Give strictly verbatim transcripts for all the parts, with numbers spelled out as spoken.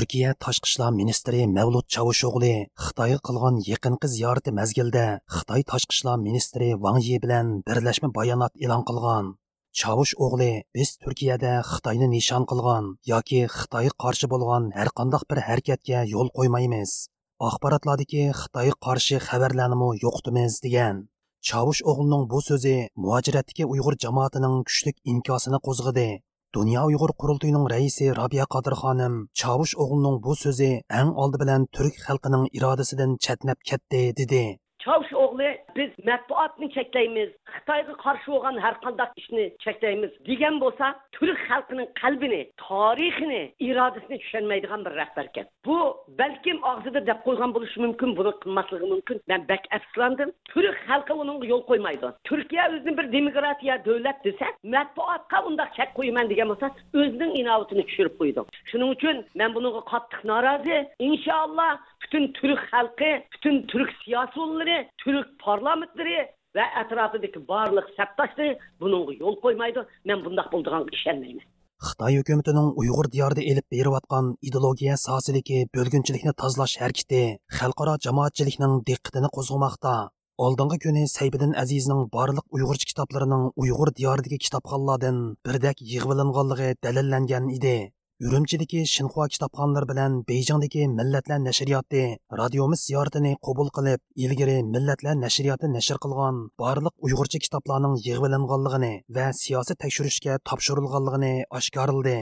Türkiye Tashqi ishlar ministri Mavlud Çavuşoğlu Xitoyga qilgan yaqinqi ziyorati mezgilda Xitoy Tashqi ishlar ministri Wang Yi bilan birlashma bayonot e'lon qilgan. Çavuşoğlu biz Turkiyada Xitoyni nishon qilgan yoki Xitoyga qarshi bo'lgan har qanday bir harakatga yo'l qo'ymaymiz. Axborotlardagi Xitoyga qarshi xabarlarni yo'qotamiz degan. Çavuşoğluning bu so'zi muhojiratdagi Uyg'ur jamoatining kuchli inkosini qo'zg'adi. Dünya Uyghur Qurultayının raisi Rabia Qadir xonim Çavuşoğluning bu so'zi eng oldi bilan Türk xalqining irodasidan chatnab ketdi dedi. Çavuşoğlu biz matbuotni cheklaymiz, Xitoyga qarshi bo'lgan har qanday ishni cheklaymiz degan bo'lsa, Türk xalqining qalbini, tarixini, irodasini tushunmaydigan bir rahbar ekan. Bu balkim og'zida deb qo'ygan bo'lishi mumkin, buni qilmasligi mumkin. Men bak afsuslandim. Türk xalqi uning yo'l qo'ymaydi. Turkiya o'zining bir demokratiya davlat desa, matbuotga undaq chek qo'yman degan bo'lsa, o'zining inovatini tushirib qo'ydi. Shuning uchun men bunga qattiq norozi. Inshaalloh bütün Türk xalqi, bütün Türk siyosatçıları, Türk parlamentlari ve etrafındaki barliq saptaşları bununla yol koymaydı. Men bundaq bo'ldigan ishonmayman. Xitoy hukumatining Uyg'ur diyorida elib berayotgan ideologiya sohasidagi bo'lginchilikni tozalash harakati xalqaro jamoatchilikning diqqatini qo'zg'amoqda. Oldingi kuni Sayfiddin Azizning barliq Uyg'urcha kitoblarining Uyg'ur diyoridagi kitobxonlardan birdak yig'ilinganligi dalillangan edi. Ürümchidagi Xinhua kitobxonalari bilan Beijingdagi Millatlar nashriyoti radiomiz ziyoratini qabul qilib, ilgari Millatlar nashriyoti nashr qilgan barliq Uyg'urcha kitoblarning yig'ilinganligini va siyosiy tekshirishga topshirilganligini oshkorladi.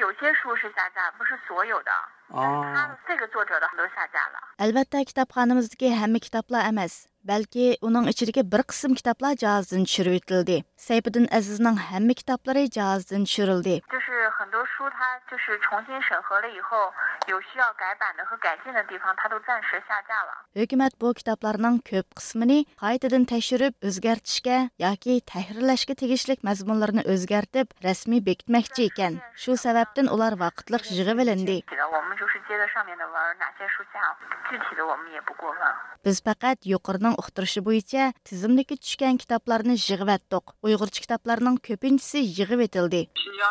Albatta kitobxonamizdagi hamma kitoblar emas, balki uning ichidagi bir qism kitoblar jihozdan tushirib etildi. Sayfiddin Azizning hamma kitoblari jihozdan tushirildi. Hukumat bu kitoblarning ko'p qismini qaytadan tekshirib, o'zgartirishga yoki tahrirlashga tegishli mazmunlarni o'zgartib, rasmiy bekitmoqchi ekan. Shu sababdan ular vaqtliq yig'ib olindi. Biz faqat yuqorining uqtirishi bo'yicha tizimdagi tushgan kitoblarni yig'ib etdik. Uyg'urcha kitoblarning ko'pinchisi yig'ib etildi.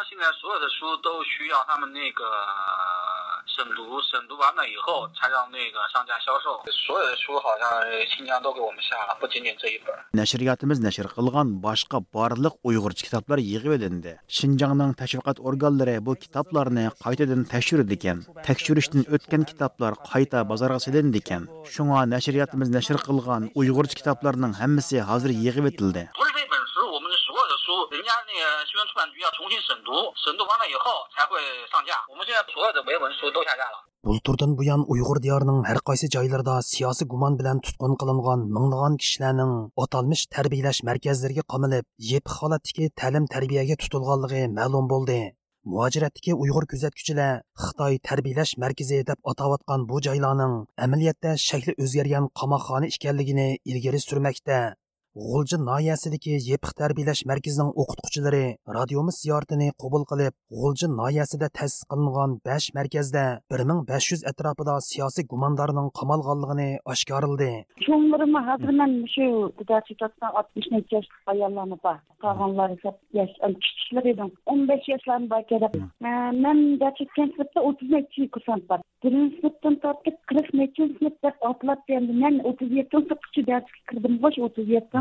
审读审读完了以后才让那个上架销售所有的书好像新疆都给我们下了不仅仅这一本 Nashriyatimiz nashr qilgan boshqa barliq Uyg'urcha kitoblar yig'ib olindi. Xinjiangning tashviqot organlari bu kitoblarni qaytadan tekshirdi ekan. Tekshirishdan o'tgan kitoblar qayta bozorga silindi ekan. Shunga nashriyatimiz nashr qilgan Uyg'urcha kitoblarning hammasi hozir yig'ib etildi. 人家那个新闻出版局要重新审读，审读完了以后才会上架。我们现在所有的维文书都下架了。 Bulturdan buyon Uyg'ur diyorining har qaysi joylarida siyosiy gumon bilan tutqun qilingan minglagan kishilarning atalmish tarbiyalash markazlariga qamalib, yepiq holatdagi ta'lim tarbiyaga tutilganligi ma'lum bo'ldi. Muhojiratdagi Uyg'ur kuzatuvchilar Xitoy tarbiyalash markazi deb atayotgan bu joylarning amaliyotda shakli o'zgargan qamoqxona ekanligini ilgari surmoqda. G'ulji noyasidagi yepiq tarbiyalash markazining o'qituvchilari radiomiz ziyoratini qabul qilib, G'ulji noyasida ta'sis qilingan besh markazda bir ming besh yuz atrofida siyosiy gumondorning qamalganligini oshkorladi. Cho'nglarimi hozir men shu deputatdan oltmish necha yosh ayollarni bor. Qolganlar esa yosh kichiklar edi. o'n besh yoshlarni bor kelib. Men deputat sinfda o'ttiz necha kursant bor. Birinchi sinfdan tortib qirq necha sinfda otlab endi men o'ttiz yetti sinfgacha dars kirdim. Bosh o'ttiz yetti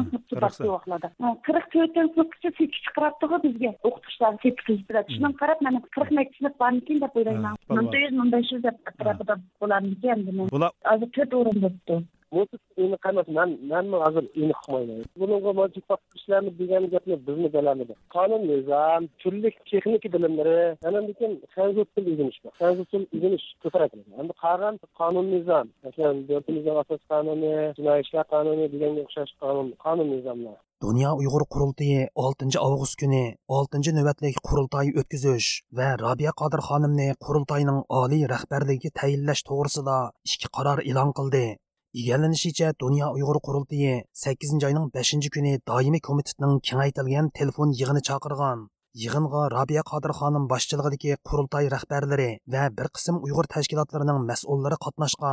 qirq to'rtinchi sinfgacha sekiz chiqaribdi bizga o'qituvchilar sekiz biladi. Shundan qarab men qirq necha sinf bormikin deb o'ylayman. ming yuz ming besh yuz deb atrofida bo'larmikin endi men. Hozir to'rt o'rin bo'libdi. Mo'siz uni qanaqa men men hozir uni qilmayman. Bunga mavjud ishlarni degan gapni bizni bilamiz. Qonun nizom, turli texnik bilimlari, yana lekin xanzur til o'rganish bor. Xanzur til o'rganish ko'proq. Endi qolgan qonun nizom, masalan, nizom asos qonuni, jinoiy ishlar qonuni deganga o'xshash qonun, qonun nizomlar. Dünya Uyg'ur Qurultayı oltinchi avgust kuni oltinchi navbatlik qurultoy o'tkazish va Rabia Qadir xonimni qurultoyning oliy rahbarligiga tayinlash to'g'risida ikki qaror e'lon qildi. Egallanishicha Dünya Uyg'ur Qurultayı sakkizinchi oyning beshinchi kuni doimiy komitetining kengaytirilgan telefon yig'ini chaqirgan. Yig'inga Rabia Qadir xonim boshchiligidagi qurultoy rahbarlari va bir qism Uyg'ur tashkilotlarining mas'ullari qatnashgan.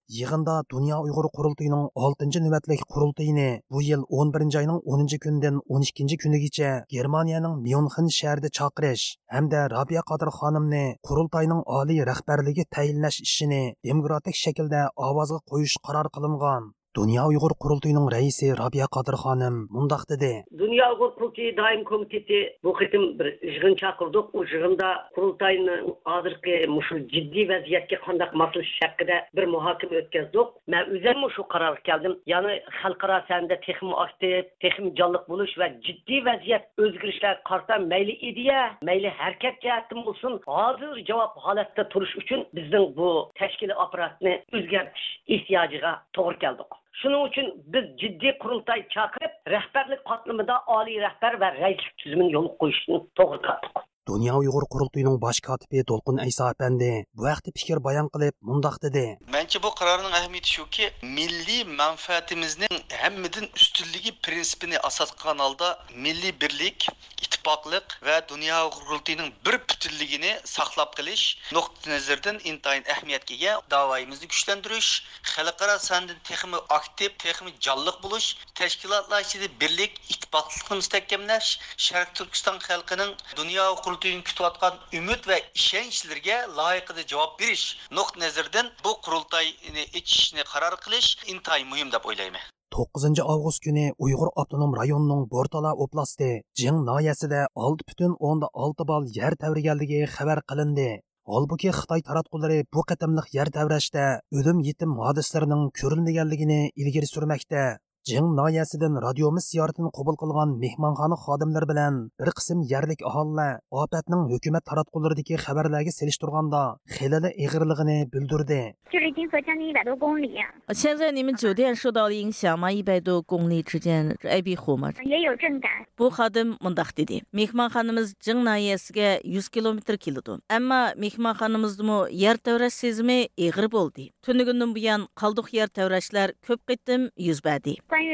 Yig'inda Dünya Uyg'ur qurultayining oltinchi navbatlik qurultayini bu yil o'n birinchi oyning o'ninchi kunidan o'n ikkinchi kunigacha Germaniyaning Myunxen shahrida chaqirish hamda Rabia Qodir xonimni qurultayning oliy rahbarligi tayinlash ishini demokratik shaklda ovozga qo'yish qaror qilingan. Dünya Uyg'ur qurultayining raisi Rabia Qodir xonim mundaq dedi. Dünya Uyg'ur qurultayi doim komiteti bu qitim bir yig'in chaqirdik. U yig'inda qurultayning hozirgi mushu jiddiy vaziyatga qanday moslashish haqida bir muhokama o'tkazdik. Men o'zim shu qarorga keldim. Ya'ni xalqaro sahada texnik aktiv, texnik jonliq bo'lish va jiddiy vaziyat o'zgarishlar qarta mayli ideya, mayli harakat jihatdan bo'lsin, hozir javob holatda turish uchun bizning bu tashkiliy apparatni o'zgartirish ehtiyojiga to'g'ri keldik. Shuning uchun biz jiddiy qurultay chaqirib, rahbarlik qatlamida oliy rahbar va raislik tuzumini yo'l qo'yishni to'g'ri qildik. Dünya Uyg'ur qurultayining bosh kotibi To'lqin Ayso apandi bu vaqtda fikr bayon qilib, mundaq dedi. Menimcha bu qarorning ahamiyati shuki, milliy manfaatimizning hammadan ustunligi prinsipini asos qilgan holda milliy birlik, ittifoqlik va Dünya Uyg'ur qurultayining bir butunligini saqlab qilish nuqtai nazaridan intayin ahamiyatga ega. Da'voyimizni kuchlantirish, xalqaro sandan texnik aktiv, texnik jonliq bo'lish, tashkilotlar ichida birlik, ittifoqlikni mustahkamlash, Sharq Turkiston xalqining Dünya qurultayining kutayotgan umid va ishonchlarga loyiqida javob berish nuqtai nazaridan bu qurultayni ichishni qaror qilish intayin muhim deb o'ylayman. to'qqizinchi avgust kuni Uyg'ur avtonom rayonining Bortala oblasti Jing noyasida olti butun o'ndan olti bal yer tavriganligi xabar qilindi. Holbuki Xitoy taratqullari bu qatimliq yer tavrashda o'lim yetim hodislarining ko'rilmaganligini ilgari surmoqda. Jing noyasidan radiomiz ziyoratini qabul qilgan mehmonxona xodimlari bilan bir qism yerlik aholilar ofatning hukumat taratqullaridagi xabarlarga selishtirganda xilali ig'irligini bildirdi. 距离金河将近一百多公里、啊。 现在你们酒店受到了影响吗？一百多公里之间挨逼湖吗？ 也有震感。 Bu xodim mundaq dedi. Mehmonxonamiz Jing noyasiga yuz kilometr keladi. Ammo mehmonxonamizdami yer tavrash sezimi ig'ir bo'ldi. Tunigundan buyon qalduq yer tavrashlar ko'p qitim yuz berdi.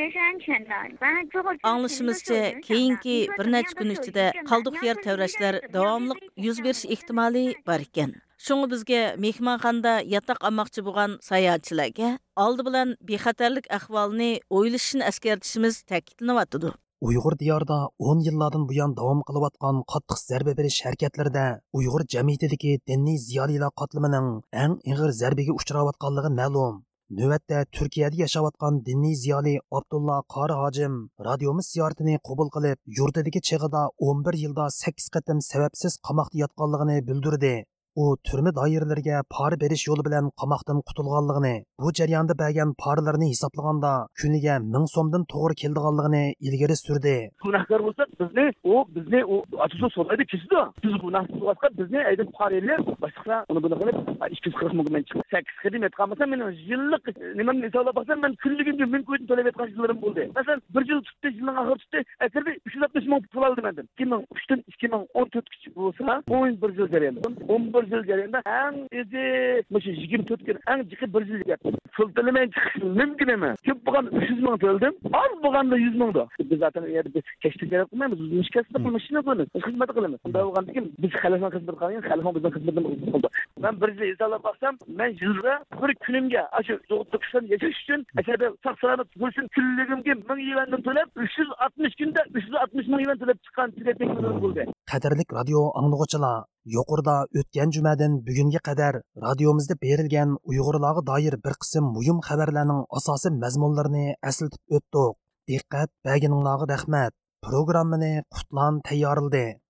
Anglashimizcha, keyingi bir necha kun ichida qalduq yer tavrashlar davomli yuz berish ehtimoli bor ekan. Şunu bizga mehmonxonada yataq olmoqchi bo'lgan sayohatchilarga oldi bilan bexatarlik ahvolini o'ylashini eskartishimiz ta'kidlanyapti. Uyg'ur diyorida o'n yillardan buyon davom qilayotgan qattiq zarba berish harakatlarida Uyg'ur jamiyatidagi diniy ziyolilar qatlamining eng og'ir zarbaga uchrayotganligi ma'lum. Növətdə Türkiyədə yaşayotgan diniy ziyoli Abdullah Qari hojim radiomiz ziyoratini qabul qilib, yurtidagi chig'ida o'n bir yilda sakkiz qatim sababsiz qamoqda yotganligini bildirdi. U turma doiralariga pora berish yo'li bilan qamoqdan qutulganligini, bu jarayonda bergan paralarni hisoblaganda kuniga ming so'mdan to'g'ri kelganligini ilgari surdi. Gunohkor bo'lsak, bizni u bizni u asosan so'laydi kesdi. Biz gunohsiz bo'lsak, bizni aydin paralar boshqa uni buni qilib ikki yuz qirq ming chiqdi. sakkiz xizmat qilmasam, men yillik nimani hisoblab baksam, men kunligimga men qo'yib to'lab aytgan yillarim bo'ldi. Masalan, bir yil tutdi, yilning oxiri tutdi, akhirda uch yuz oltmish ming pul oldim mendan. ikki ming uchdan ikki ming o'n to'rtgacha bo'lsa, o'n bir yil jarayonda. o'n bir yil jarayonda eng o'zi mush yigirma to'rt kun eng jiqi bir yil gap. Pul to'lamay chiqish mumkin emas. Ko'p bo'lgan uch yuz ming to'ldim, oz bo'lganda yuz ming da. Biz zaten eğer biz keşke gerek qilmaymiz, biz mishkasida qilmashini qilamiz, xizmat qilamiz. Unda bo'lgandan keyin biz xalqning xizmat qilgan, xalqning bizning xizmatimizni qildi. Men bir yil hisoblab baksam, men yilda bir kunimga shu zo'rliqdan yashash uchun ashada saqlanib bo'lsin kunligimga ming yuandan to'lab uch yuz oltmish kunda uch yuz oltmish ming yuan to'lab chiqqan tizatlik bo'ldi. Qadrlik radio anglag'uchilar, yuqorida o'tgan jumadan bugunga qadar radiomizda berilgan Uyg'urlarga doir bir qism muhim xabarlarning asosiy mazmunlarini eslatib o'tdik. Diqqat berganinglarga rahmat. Programmani Qutlan tayyorladi.